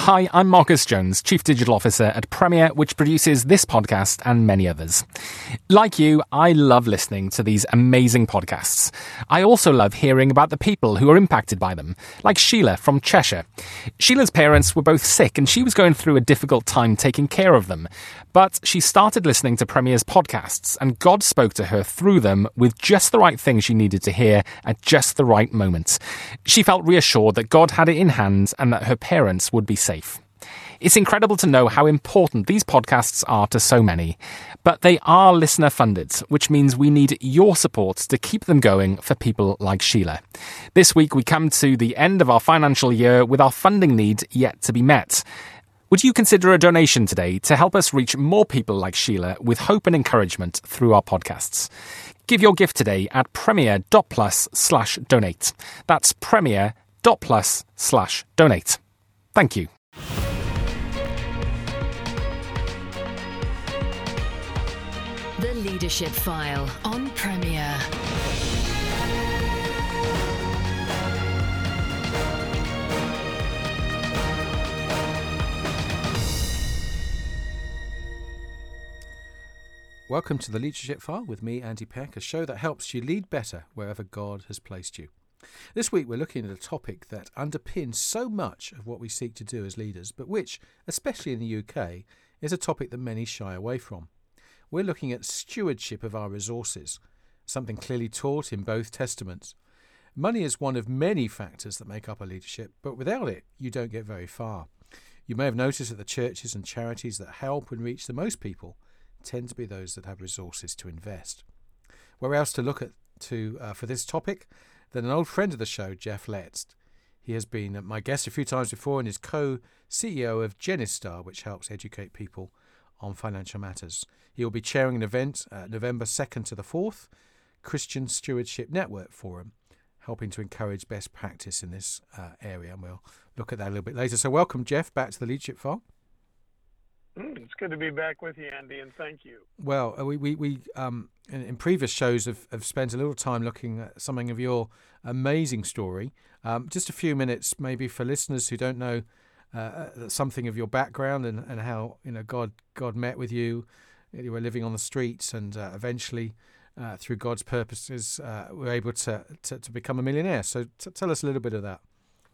Hi, I'm Marcus Jones, Chief Digital Officer at Premier, which produces this podcast and many others. Like you, I love listening to these amazing podcasts. I also love hearing about the people who are impacted by them, like Sheila from Cheshire. Sheila's parents were both sick and she was going through a difficult time taking care of them. But she started listening to Premier's podcasts and God spoke to her through them with just the right thing she needed to hear at just the right moment. She felt reassured that God had it in hand and that her parents would be safe. It's incredible to know how important these podcasts are to so many, but they are listener funded, which means we need your support to keep them going for people like Sheila. This week we come to the end of our financial year with our funding need yet to be met. Would you consider a donation today to help us reach more people like Sheila with hope and encouragement through our podcasts? Give your gift today at premier.plus/donate. That's premier.plus/donate. Thank you. The Leadership File on Premier. Welcome to the Leadership File with me, Andy Peck, a show that helps you lead better wherever God has placed you. This week we're looking at a topic that underpins so much of what we seek to do as leaders, but which, especially in the UK, is a topic that many shy away from. We're looking at stewardship of our resources, something clearly taught in both testaments. Money is one of many factors that make up a leadership, but without it, you don't get very far. You may have noticed that the churches and charities that help and reach the most people tend to be those that have resources to invest. Where else to look at for this topic than an old friend of the show, Jeff Letts. He has been my guest a few times before and is co-CEO of Genistar, which helps educate people on financial matters. He will be chairing an event November 2nd to the 4th, Christian Stewardship Network Forum, helping to encourage best practice in this area. And we'll look at that a little bit later. So welcome, Jeff, back to the Leadership File. It's good to be back with you, Andy, and thank you. Well, we in previous shows have spent a little time looking at something of your amazing story. Just a few minutes, maybe for listeners who don't know something of your background and how God met with you. You were living on the streets, and eventually, through God's purposes, were able to become a millionaire. So tell us a little bit of that.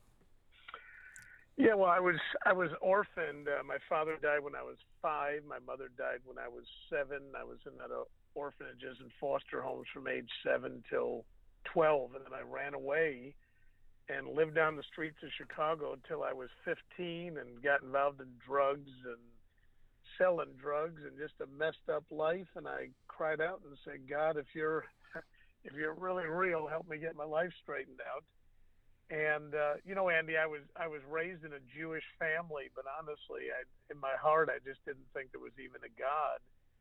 Yeah, well, I was orphaned. My father died when I was 5. My mother died when I was 7. I was in orphanages and foster homes from age 7 till 12, and then I ran away and lived down the streets of Chicago until I was 15 and got involved in drugs and selling drugs and just a messed up life. And I cried out and said, God, if you're really real, help me get my life straightened out. And Andy, I was raised in a Jewish family, but honestly, in my heart, I just didn't think there was even a God.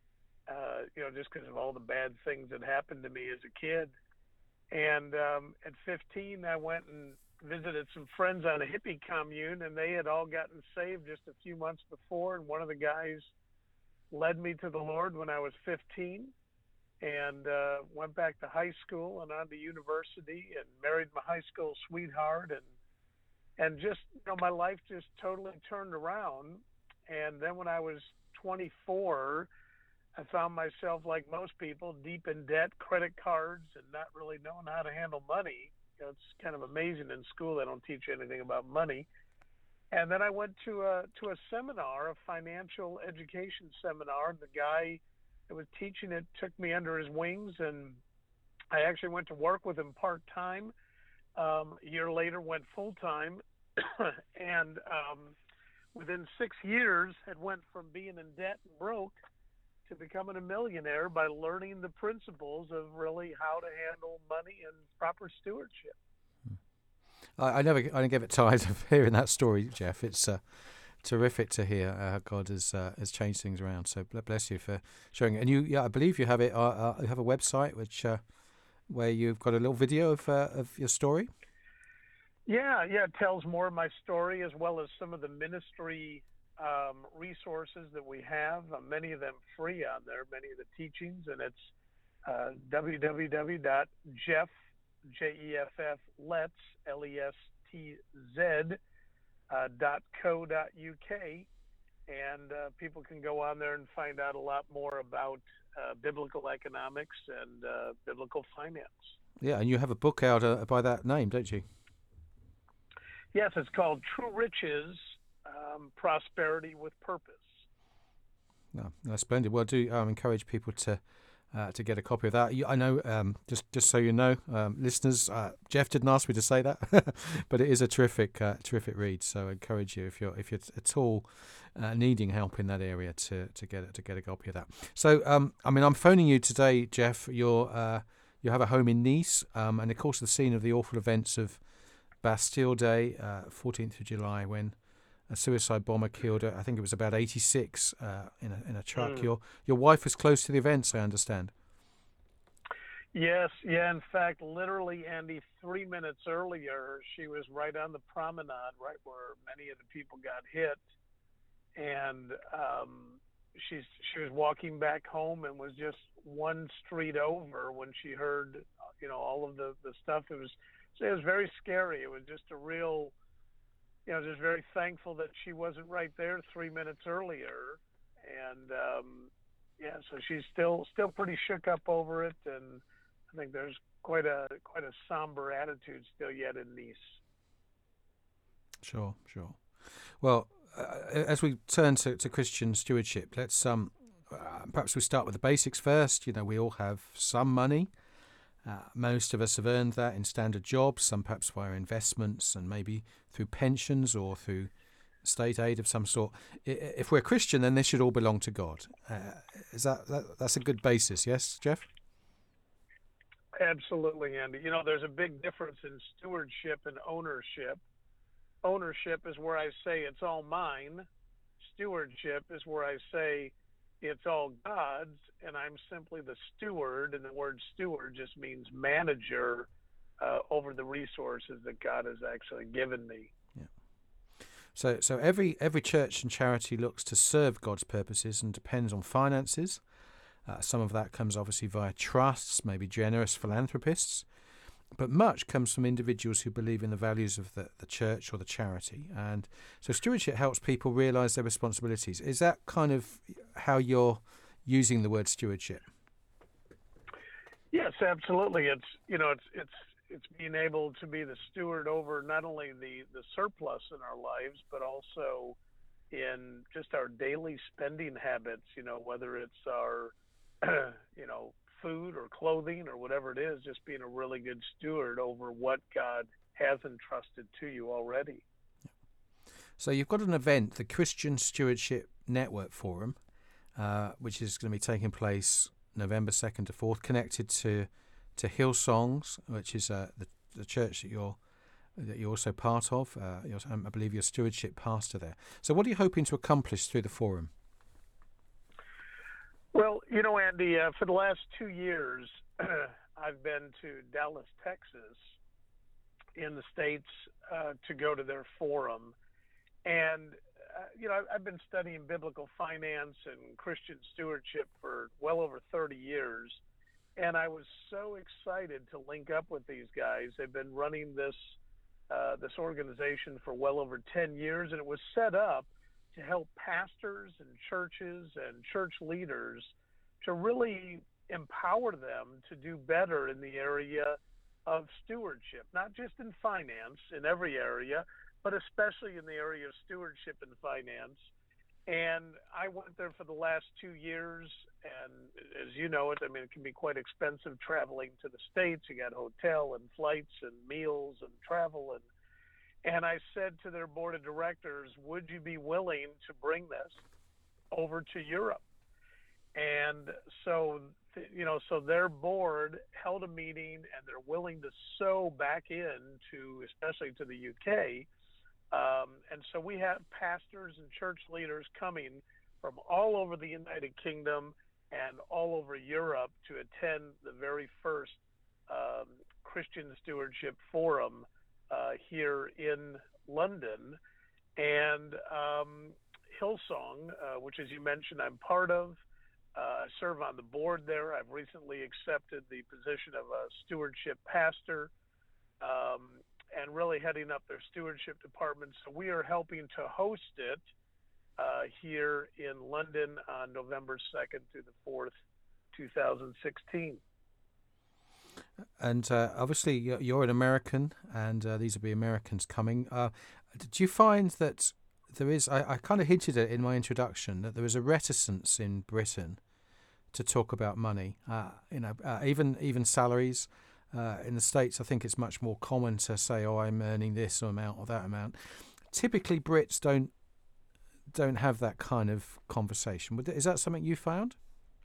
Just because of all the bad things that happened to me as a kid. And at 15, I went and visited some friends on a hippie commune, and they had all gotten saved just a few months before. And one of the guys led me to the Lord when I was 15. And went back to high school and on to university and married my high school sweetheart and just my life just totally turned around. And then when I was 24, I found myself, like most people, deep in debt, credit cards, and not really knowing how to handle money. It's kind of amazing in school they don't teach you anything about money. And then I went to a seminar, a financial education seminar, and the guy that was teaching it took me under his wings, and I actually went to work with him part-time. A year later, went full-time, and within 6 years, had went from being in debt and broke to becoming a millionaire by learning the principles of really how to handle money and proper stewardship. I don't get tired of hearing that story, Jeff. It's terrific to hear how God has changed things around. So bless you for sharing it. And I believe you have it. You have a website where you've got a little video of your story. Yeah, it tells more of my story as well as some of the ministry resources that we have. Many of them free on there. Many of the teachings, and it's www.jeff Letz .co.uk, and people can go on there and find out a lot more about biblical economics and biblical finance. Yeah, and you have a book out by that name, don't you? Yes, it's called True Riches, Prosperity with Purpose. No, that's splendid. Well, do encourage people to get a copy of that. I know, just so you know, listeners, Jeff didn't ask me to say that, but it is a terrific read. So I encourage you, if you're at all needing help in that area, to get a copy of that. So I'm phoning you today, Jeff. You have a home in Nice, and of course the scene of the awful events of Bastille Day, 14th of July, when a suicide bomber killed, I think it was about 86 in a truck. Your wife was close to the events, I understand. Yes, yeah. In fact, literally, Andy, 3 minutes earlier, she was right on the promenade, right where many of the people got hit, and she was walking back home and was just one street over when she heard, all of the stuff. It was very scary. It was just a real, just very thankful that she wasn't right there 3 minutes earlier, and so she's still pretty shook up over it, and I think there's quite a somber attitude still yet in Nice. Sure. Well, as we turn to Christian stewardship, let's perhaps we start with the basics first. We all have some money. Most of us have earned that in standard jobs, some perhaps via investments and maybe through pensions or through state aid of some sort. If we're Christian, then this should all belong to God. Is that's a good basis? Yes, Jeff? Absolutely, Andy. There's a big difference in stewardship and ownership. Ownership is where I say it's all mine. Stewardship is where I say it's all God's, and I'm simply the steward, and the word steward just means manager over the resources that God has actually given me. Yeah. So every church and charity looks to serve God's purposes and depends on finances. Some of that comes obviously via trusts, maybe generous philanthropists, but much comes from individuals who believe in the values of the church or the charity. And so stewardship helps people realise their responsibilities. Is that kind of how you're using the word stewardship? Yes, absolutely. It's being able to be the steward over not only the surplus in our lives, but also in just our daily spending habits, whether it's our food or clothing or whatever it is, just being a really good steward over what God has entrusted to you already. So you've got an event, the Christian Stewardship Network Forum, which is going to be taking place November 2nd to 4th, connected to Hillsongs, which is the church that you're also part of. I believe you're stewardship pastor there. So what are you hoping to accomplish through the forum? Well, Andy, for the last 2 years, I've been to Dallas, Texas, in the States, to go to their forum. And, I've been studying biblical finance and Christian stewardship for well over 30 years. And I was so excited to link up with these guys. They've been running this organization for well over 10 years, and it was set up to help pastors and churches and church leaders to really empower them to do better in the area of stewardship, not just in finance, in every area, but especially in the area of stewardship and finance. And I went there for the last 2 years, and as you know it can be quite expensive traveling to the States. You got hotel and flights and meals and travel, and I said to their board of directors, would you be willing to bring this over to Europe? And so their board held a meeting, and they're willing to sow back into, especially to the UK. And so we have pastors and church leaders coming from all over the United Kingdom and all over Europe to attend the very first Christian Stewardship Forum here in London. And Hillsong, which, as you mentioned, I'm part of, serve on the board there. I've recently accepted the position of a stewardship pastor. and really heading up their stewardship department. So we are helping to host it here in London on November 2nd through the 4th, 2016. And obviously, you're an American, and these will be Americans coming. Do you find that there is, I kind of hinted at in my introduction, that there is a reticence in Britain to talk about money, even salaries. In the States, I think it's much more common to say, "Oh, I'm earning this amount or that amount." Typically, Brits don't have that kind of conversation. Is that something you found?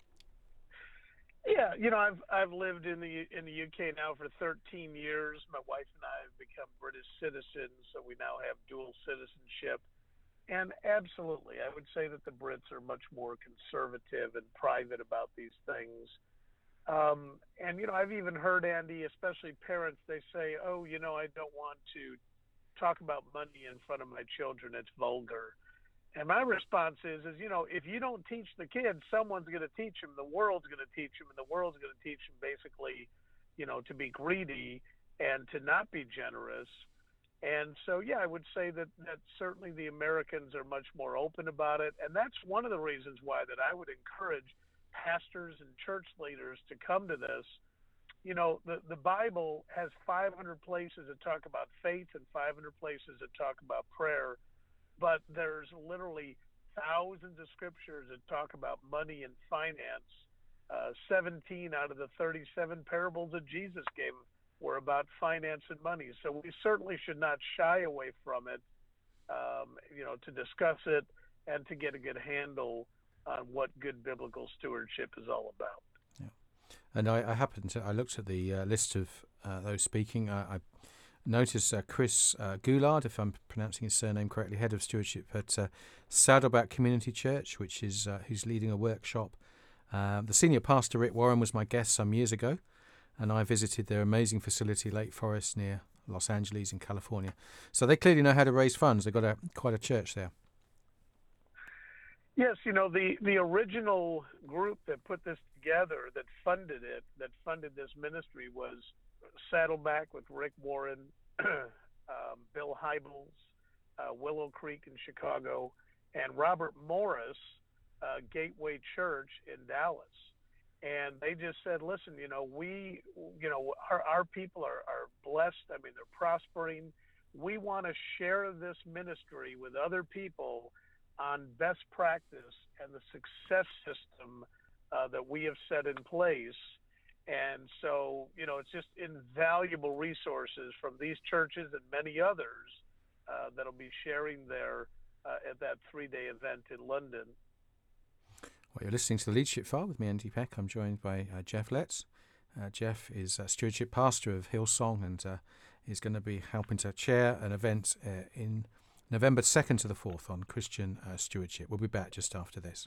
Yeah, I've lived in the UK now for 13 years. My wife and I have become British citizens, so we now have dual citizenship. And absolutely, I would say that the Brits are much more conservative and private about these things. And I've even heard, Andy, especially parents, they say, "Oh, I don't want to talk about money in front of my children. It's vulgar." And my response is, if you don't teach the kids, someone's going to teach them. The world's going to teach them, and the world's going to teach them basically, to be greedy and to not be generous. And so, yeah, I would say that certainly the Americans are much more open about it. And that's one of the reasons why that I would encourage pastors and church leaders to come to this. The Bible has 500 places that talk about faith and 500 places that talk about prayer. But there's literally thousands of scriptures that talk about money and finance. 17 out of the 37 parables that Jesus gave were about finance and money. So we certainly should not shy away from it, to discuss it and to get a good handle on what good biblical stewardship is all about. Yeah. And I looked at the list of those speaking. I notice Chris Goulard, if I'm pronouncing his surname correctly, head of stewardship at Saddleback Community Church, which is who's leading a workshop. The senior pastor Rick Warren was my guest some years ago, and I visited their amazing facility, Lake Forest, near Los Angeles in California. So they clearly know how to raise funds. They've got quite a church there. Yes, the original group that put this together, that funded this ministry, was Saddleback with Rick Warren, Bill Hybels, Willow Creek in Chicago, and Robert Morris, Gateway Church in Dallas. And they just said, listen, our people are blessed. I mean, they're prospering. We want to share this ministry with other people on best practice and the success system that we have set in place. And so, it's just invaluable resources from these churches and many others that'll be sharing there at that 3-day event in London. Well, you're listening to The Leadership File with me, Andy Peck. I'm joined by Jeff Letts. Jeff is stewardship pastor of Hillsong, and is going to be helping to chair an event in November 2nd to the 4th on Christian stewardship. We'll be back just after this.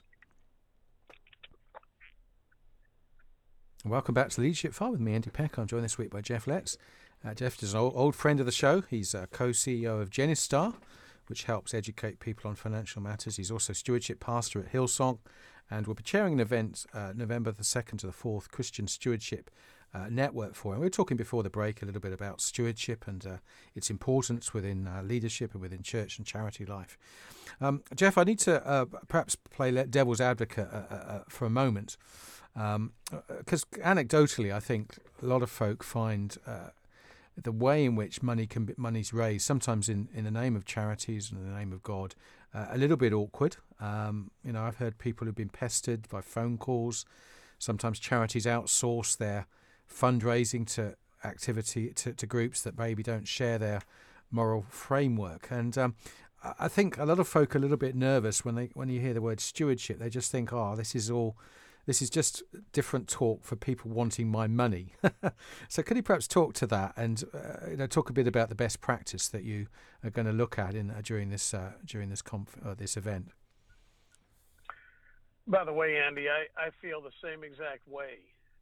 Welcome back to The Leadership File with me, Andy Peck. I'm joined this week by Jeff Letts. Jeff is an old friend of the show. He's a co-CEO of Genistar, which helps educate people on financial matters. He's also stewardship pastor at Hillsong, and we'll be chairing an event November the 2nd to the 4th, Christian Stewardship Network Forum. We were talking before the break a little bit about stewardship and its importance within leadership and within church and charity life. Jeff, I need to perhaps play devil's advocate for a moment, because anecdotally, I think a lot of folk find the way in which money's raised, sometimes in the name of charities and in the name of God, a little bit awkward. I've heard people who've been pestered by phone calls. Sometimes charities outsource their fundraising to activity to groups that maybe don't share their moral framework. And I think a lot of folk are a little bit nervous when you hear the word stewardship. They just think, this is just different talk for people wanting my money. So could you perhaps talk to that and talk a bit about the best practice that you are going to look at during this event? By the way, Andy, I feel the same exact way.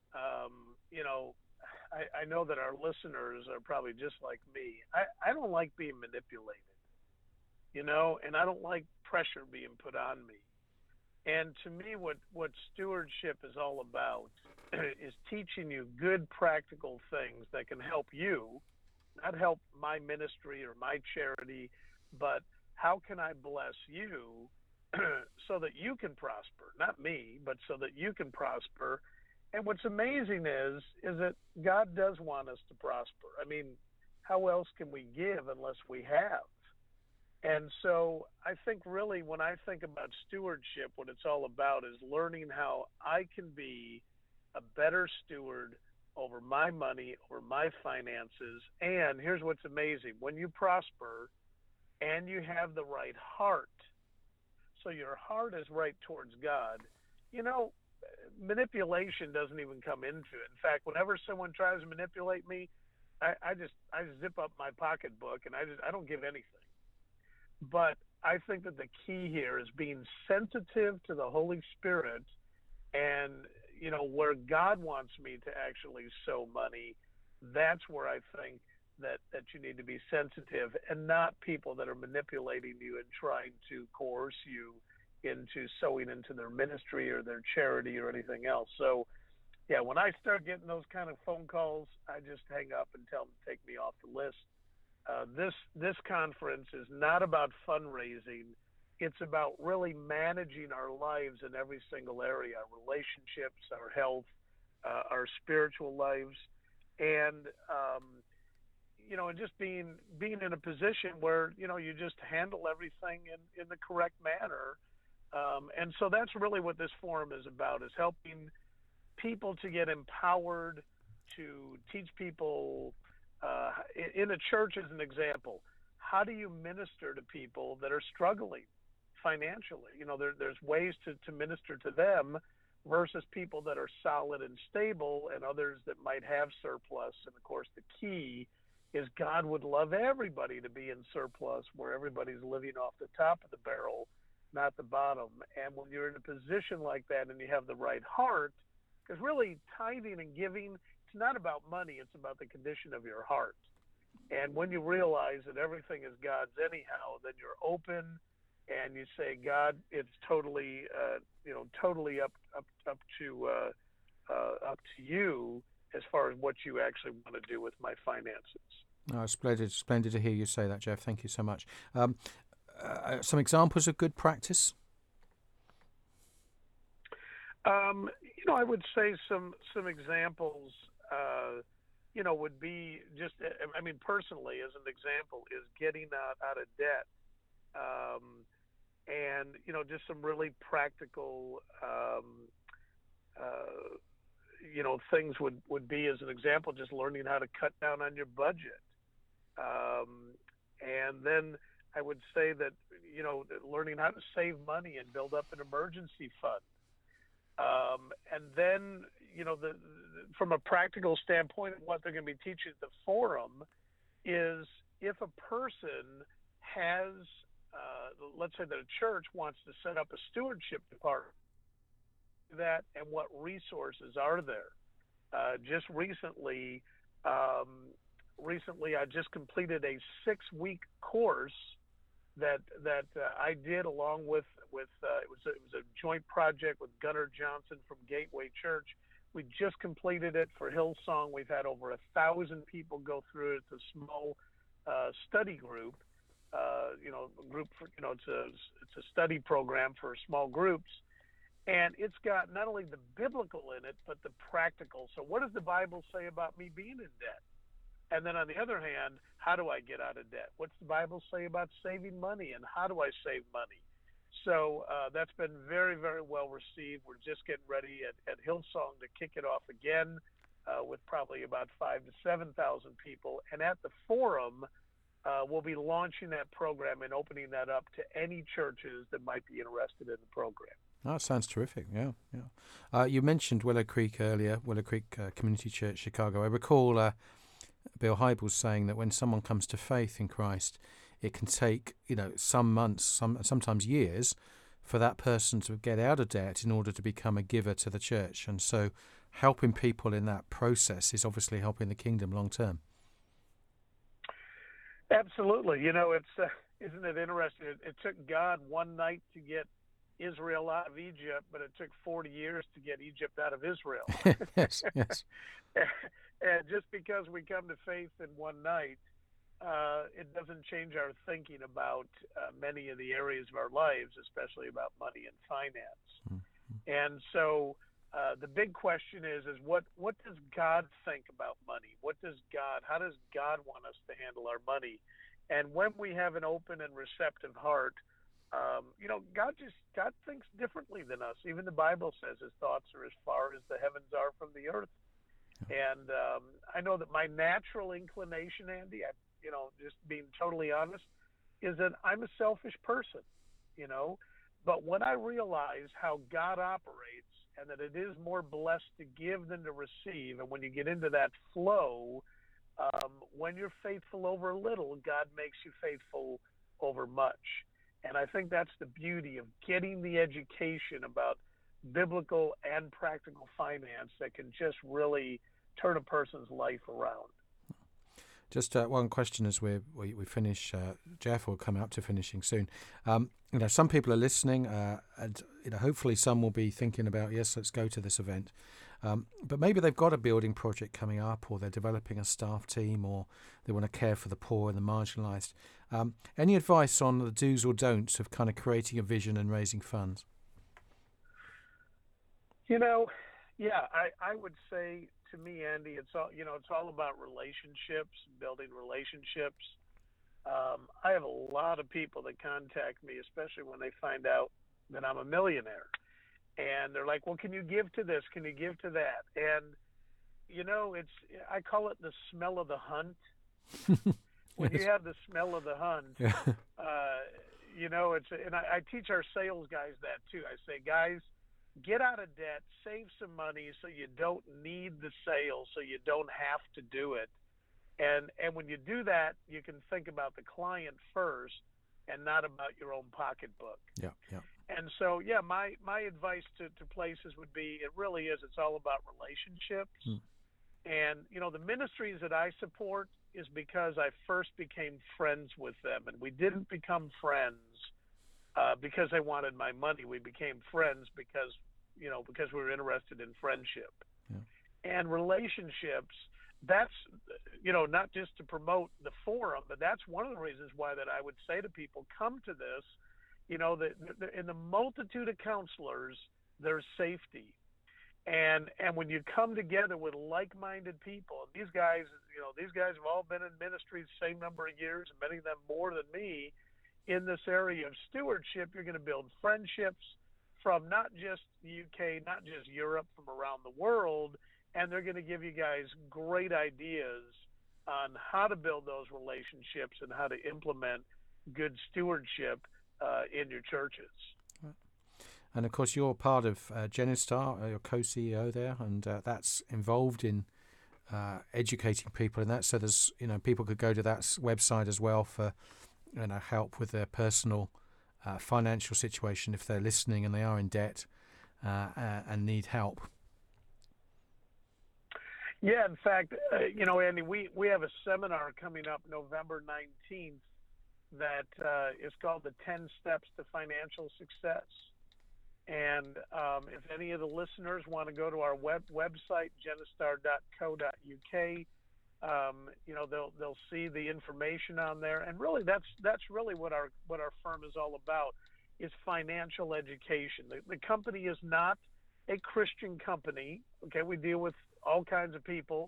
I know that our listeners are probably just like me. I don't like being manipulated, and I don't like pressure being put on me. And to me, what stewardship is all about is teaching you good practical things that can help you not help my ministry or my charity, but how can I bless you so that you can prosper? Not me, but so that you can prosper. And what's amazing is that God does want us to prosper. I mean, how else can we give unless we have? And so I think really when I think about stewardship, what it's all about is learning how I can be a better steward over my money, over my finances. And here's what's amazing. When you prosper and you have the right heart, so your heart is right towards God, manipulation doesn't even come into it. In fact, whenever someone tries to manipulate me, I zip up my pocketbook and I don't give anything. But I think that the key here is being sensitive to the Holy Spirit and, where God wants me to actually sow money, that's where I think that you need to be sensitive and not people that are manipulating you and trying to coerce you into sowing into their ministry or their charity or anything else. So, yeah, when I start getting those kind of phone calls, I just hang up and tell them to take me off the list. This conference is not about fundraising. It's about really managing our lives in every single area, our relationships, our health, our spiritual lives, and and just being in a position where you just handle everything in the correct manner. And so that's really what this forum is about: is helping people to get empowered, to teach people. In a church, as an example, how do you minister to people that are struggling financially? There's ways to minister to them versus people that are solid and stable and others that might have surplus. And of course, the key is God would love everybody to be in surplus where everybody's living off the top of the barrel, not the bottom. And when you're in a position like that and you have the right heart, because really tithing and giving, it's not about money, it's about the condition of your heart. And when you realize that everything is God's anyhow, then you're open and you say, God, it's totally up to you as far as what you actually want to do with my finances. Oh, splendid to hear you say that, Jeff. Thank you so much. Some examples of good practice? I would say some examples, would be just, personally, as an example, is getting out of debt. And, just some really practical, things would be, as an example, just learning how to cut down on your budget. And then I would say that, learning how to save money and build up an emergency fund. And then, from a practical standpoint, what they're going to be teaching at the forum is if a person has, let's say that a church wants to set up a stewardship department, that and what resources are there. Just recently, I just completed a 6-week course that I did along with it was a joint project with Gunnar Johnson from Gateway Church. We just completed it for Hillsong. We've had over 1,000 people go through it. It's a small study group. It's a study program for small groups, and it's got not only the biblical in it but the practical. So, what does the Bible say about me being in debt? And then on the other hand, how do I get out of debt? What's the Bible say about saving money, and how do I save money? So that's been very, very well received. We're just getting ready at Hillsong to kick it off again with probably about 5,000 to 7,000 people. And at the forum, we'll be launching that program and opening that up to any churches that might be interested in the program. Oh, that sounds terrific. Yeah. You mentioned Willow Creek earlier, Willow Creek Community Church, Chicago. I recall Bill Hybels saying that when someone comes to faith in Christ, it can take, some months, sometimes years, for that person to get out of debt in order to become a giver to the church. And so helping people in that process is obviously helping the kingdom long term. Absolutely. It's isn't it interesting? It took God one night to get Israel out of Egypt, but it took 40 years to get Egypt out of Israel. Yes, yes. And just because we come to faith in one night, it doesn't change our thinking about many of the areas of our lives, especially about money and finance. Mm-hmm. And so the big question is what does God think about money? How does God want us to handle our money? And when we have an open and receptive heart, God thinks differently than us. Even the Bible says his thoughts are as far as the heavens are from the earth. And I know that my natural inclination, Andy, just being totally honest, is that I'm a selfish person, But when I realize how God operates and that it is more blessed to give than to receive, and when you get into that flow, when you're faithful over little, God makes you faithful over much. And I think that's the beauty of getting the education about biblical and practical finance that can just really turn a person's life around. Just one question as we finish. Jeff will come up to finishing soon. Some people are listening, and hopefully some will be thinking about, yes, let's go to this event. But maybe they've got a building project coming up, or they're developing a staff team, or they want to care for the poor and the marginalised. Any advice on the do's or don'ts of kind of creating a vision and raising funds? I would say, to me, Andy, it's all about relationships, building relationships. I have a lot of people that contact me, especially when they find out that I'm a millionaire, and they're like, "Well, can you give to this? Can you give to that?" And I call it the smell of the hunt. When you have the smell of the hunt, and I teach our sales guys that too. I say, guys, get out of debt, save some money so you don't need the sale, so you don't have to do it. And when you do that, you can think about the client first and not about your own pocketbook. Yeah. And so, my advice to places would be, it's all about relationships. And, the ministries that I support is because I first became friends with them. And we didn't become friends because they wanted my money. We became friends because we were interested in friendship. Yeah. And relationships, that's, not just to promote the forum, but that's one of the reasons why that I would say to people, come to this, that in the multitude of counselors, there's safety. And when you come together with like-minded people, these guys have all been in ministry the same number of years, and many of them more than me. In this area of stewardship, you're going to build friendships from not just the UK, not just Europe, from around the world, and they're going to give you guys great ideas on how to build those relationships and how to implement good stewardship in your churches. And of course, you're part of Genistar, you're co-CEO there, and that's involved in educating people in that. So there's, people could go to that website as well for help with their personal financial situation if they're listening and they are in debt and need help. Yeah, in fact, Andy, we have a seminar coming up November 19th that is called the 10 Steps to Financial Success. And if any of the listeners want to go to our website, genistar.co.uk, they'll see the information on there. And really, that's really what our firm is all about, is financial education. The company is not a Christian company. Okay, we deal with all kinds of people,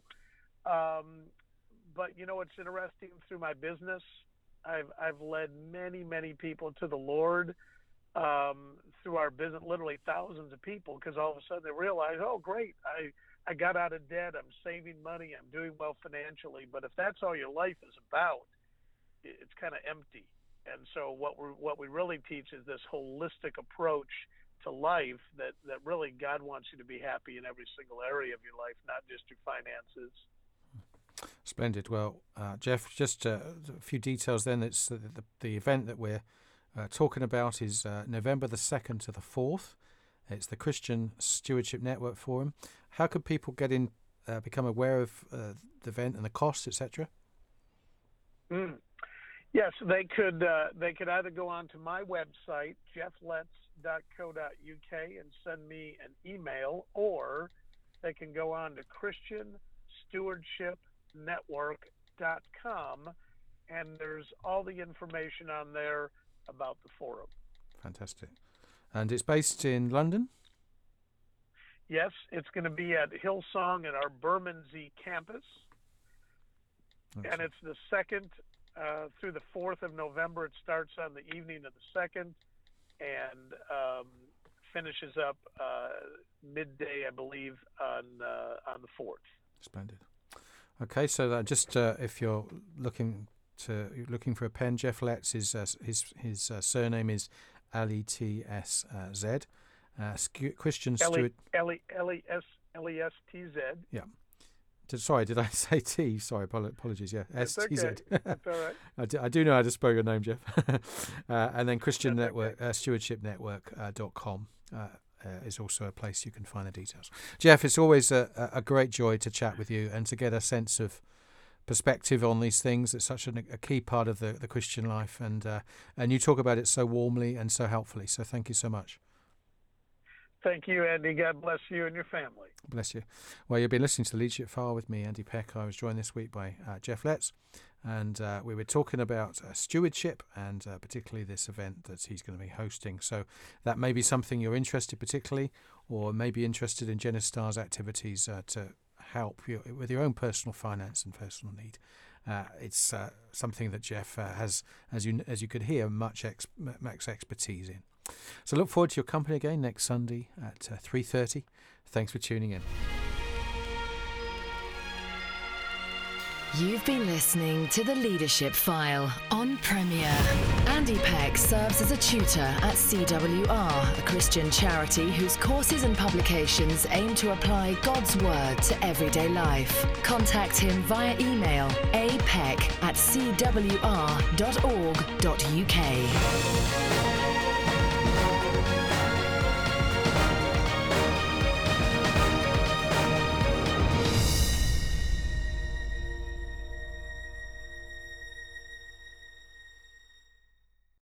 but it's interesting. Through my business, I've led many people to the Lord through our business, literally thousands of people, because all of a sudden they realize, oh, great, I got out of debt, I'm saving money, I'm doing well financially. But if that's all your life is about, it's kind of empty. And so what we really teach is this holistic approach to life that really God wants you to be happy in every single area of your life, not just your finances. Splendid. Well, Jeff, just a few details then. It's the event that we're talking about is November the 2nd to the 4th. It's the Christian Stewardship Network Forum. How could people get in, become aware of the event and the costs, etc.? Yes, they could either go on to my website, jeffletts.co.uk, and send me an email, or they can go on to christianstewardshipnetwork.com, and there's all the information on there about the forum. Fantastic. And it's based in London? Yes, it's going to be at Hillsong at our Bermondsey campus. Excellent. And it's the 2nd through the 4th of November. It starts on the evening of the 2nd and finishes up midday, I believe, on the 4th. Splendid. Okay, so that just if you're looking for a pen, Jeff Letts, his surname is L-E-T-S-Z. Christian Stewart. L-E-S-T-Z. Yeah. Sorry, did I say T? Sorry, apologies. Yeah, S-T-Z. Okay. That's all right. I do know how to spell your name, Jeff. And then Christian Network, stewardshipnetwork.com is also a place you can find the details. Jeff, it's always a great joy to chat with you and to get a sense of perspective on these things. It's such a key part of the Christian life, and you talk about it so warmly and so helpfully. So thank you so much. Thank you, Andy. God bless you and your family. Bless you. Well, you've been listening to the Leadership File with me, Andy Peck. I was joined this week by Jeff Letts, and we were talking about stewardship and particularly this event that he's going to be hosting. So that may be something you're interested particularly, or maybe interested in Genistar's activities to help you with your own personal finance and personal need. It's something that Jeff has, as you could hear, much expertise in. So look forward to your company again next Sunday at 3:30. Thanks for tuning in. You've been listening to The Leadership File on Premier. Andy Peck serves as a tutor at CWR, a Christian charity whose courses and publications aim to apply God's Word to everyday life. Contact him via email apeck@cwr.org.uk.